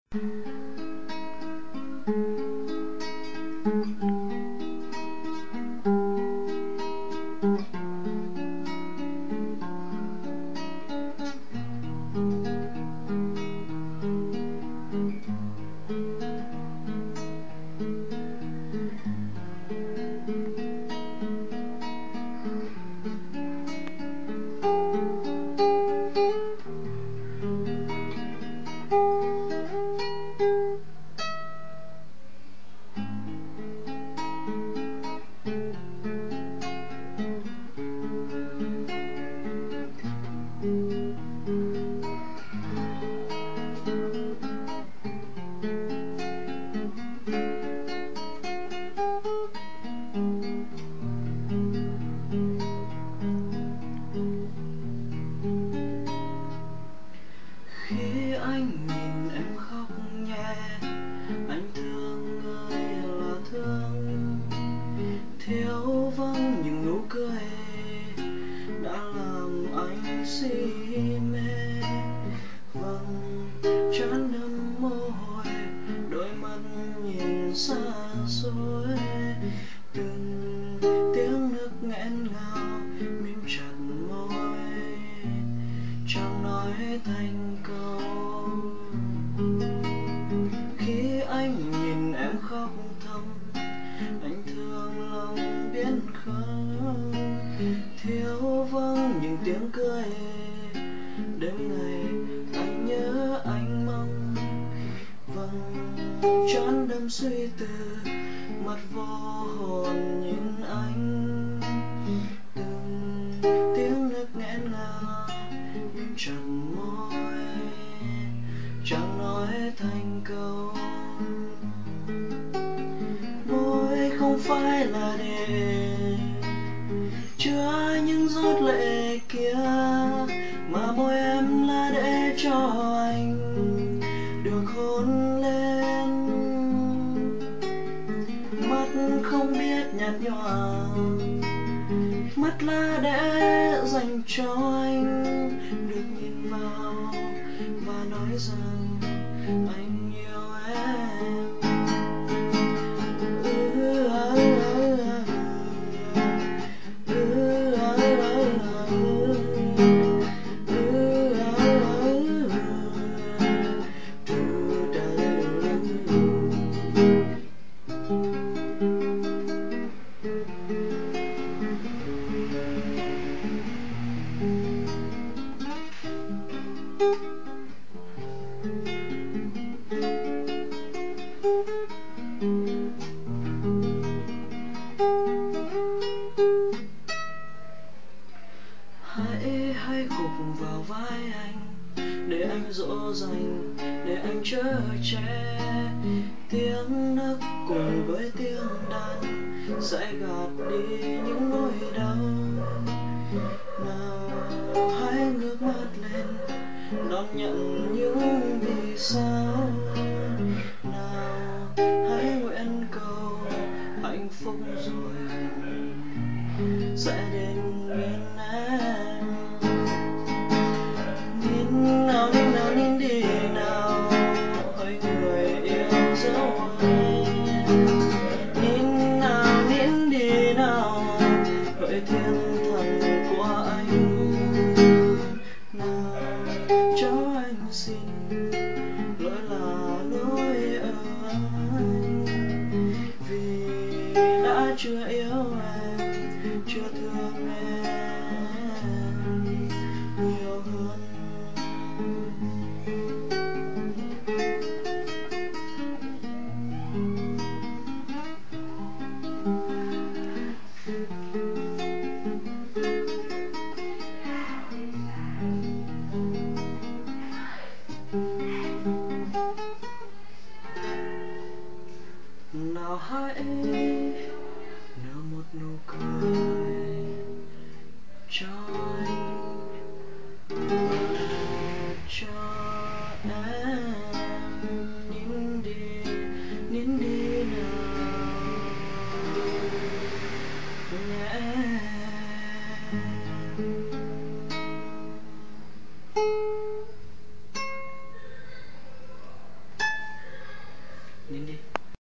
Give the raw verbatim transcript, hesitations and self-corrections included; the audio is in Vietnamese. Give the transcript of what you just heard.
Khi anh nhìn em khóc nhẹ, anh thương ơi là thương, thiếu vắng những nụ cười đã làm anh si mê. Vầng trán đẫm mồ hôi, đôi mắt nhìn xa xôi, từng tiếng nước nghẹn ngào mím chặt môi, chẳng nói thành câu. Khi anh nhìn em khóc thầm, anh thương lòng biết không, thiếu vắng những tiếng cười. Đêm ngày anh nhớ anh mong, vầng trán đẫm suy tư, mắt vô hồn nhìn anh, từng tiếng nước nghẹn ngào mím chặt môi, chẳng nói thành câu. Môi không phải là để chứa những giọt lệ kia, mà môi em là để cho anh được hôn lên. Mắt không biết nhạt nhòa, mắt là để dành cho anh được nhìn vào và nói rằng anh yêu em. Ừ, à, à, à, ừ, à, à, à, ừ, ừ, à, à, ừ, da, hãy hãy gục vào vai anh, để anh dỗ dành, để anh chở che. Tiếng nấc cùng với tiếng đàn sẽ gạt đi những nỗi đau. Nào hãy ngước mắt lên, đón nhận những vì sao. Nào hãy nguyện cầu hạnh phúc rồi sẽ đến bên em. Nín nào, nín nào, nín đi nào, hỡi người yêu dấu anh. Nín nào, nín đi nào, hỡi thiên thần của anh. Nào cho anh xin lỗi là lỗi ở anh, vì đã chưa yêu em, chưa thương em nhiều hơn. Nào hãy nở một nụ cười cho anh, cho em. Nín đi, nín đi nào nhé. Nín đi.